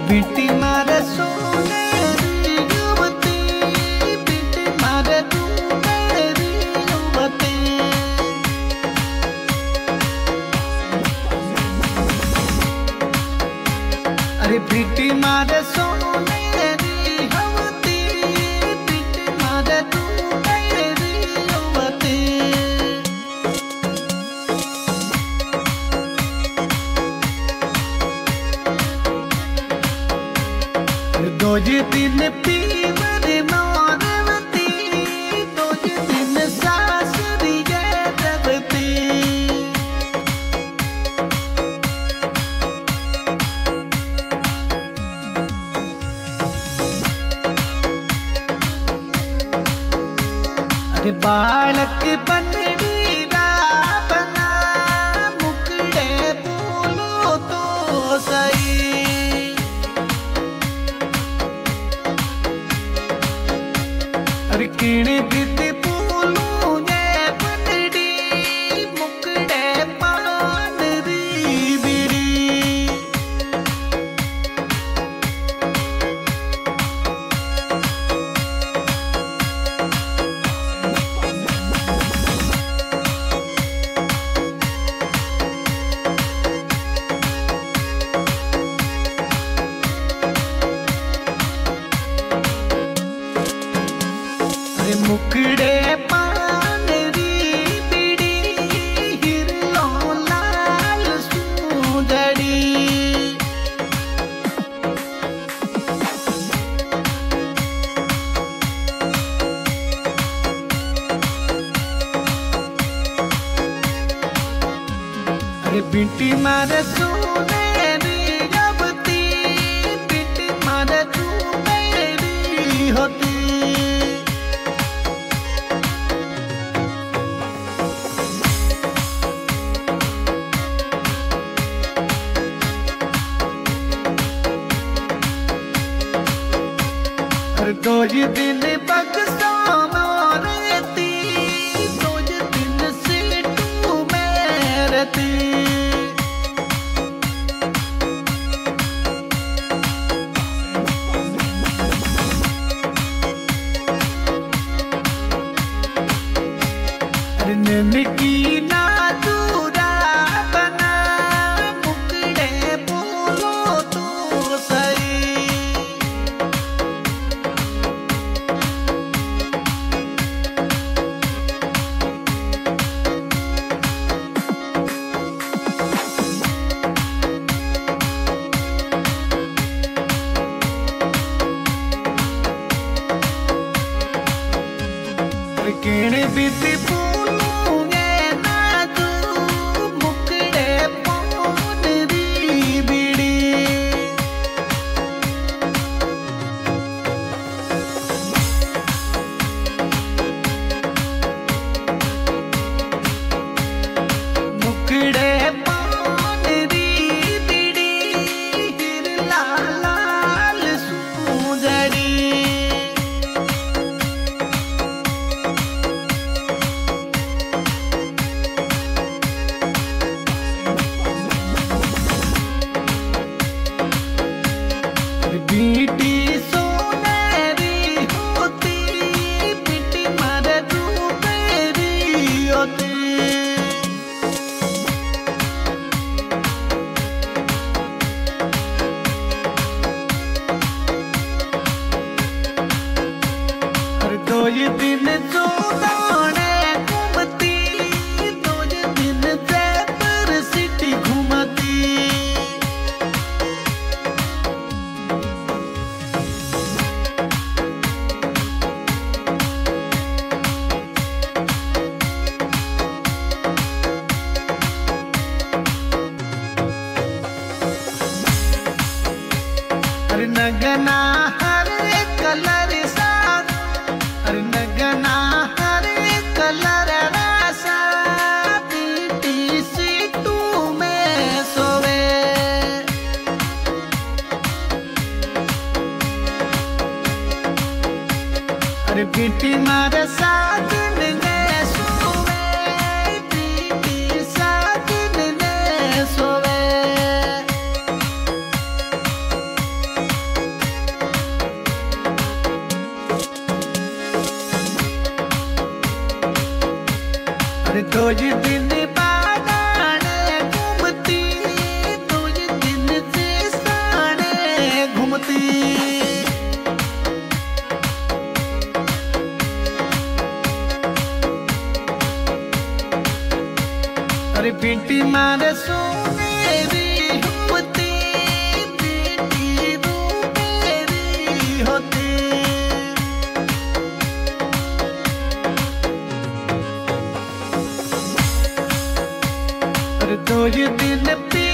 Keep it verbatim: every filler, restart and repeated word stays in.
BT मारे सोने युवती, बीटी मारे तू मेरी युवती। अरे बीटी मारे सोने युवती, बीटी मारे तू मेरी युवती। दोज दिन पीवर मारवती, दोज दिन सासरी जरवती। अरे बालक बनड़ी रावना, मुकड़े बोलो तो सही। अरे किणे दीदी बोलूं ये बनड़ी, मुकड़े पान री बिड़ी। मुकड़े पान री बिड़ी, हिरलो लाल सुंदरी। अरे बीटी मारे सोने युवती, बीटी मारे तू मेरी होती। दोज दिन बक्सा रहती, दोज दिन सीटू में रहती। अरे ननकी ना दूरा बना, मुकड़े बोलो तो सही। किणे बीती बोलूं ये ना तू, मुकड़े पान री बिड़ी। मुकड़े पान री बिड़ी, हिरला लाल सुंदरी। बीटी सोनेरी होती, बीटी मारे तू मेरी होती। अरे दोज दिन जोड़ाने घूमती, दोज दिन जयपुर सिटी घूमती। अरे नगना हर कलर साथ, अरे नगना हर कलर रासा। बीटी सीटू में सोवे, अरे बीटी मारे साथ में सोवे, बीटी साथ में सोवे। दो ही दिन बाद आने घूमती, दो ही दिन से साने घूमती। अरे बेटी मारे सुनेरी होती, बेटी रूपेरी होती। अरे दो ही दिन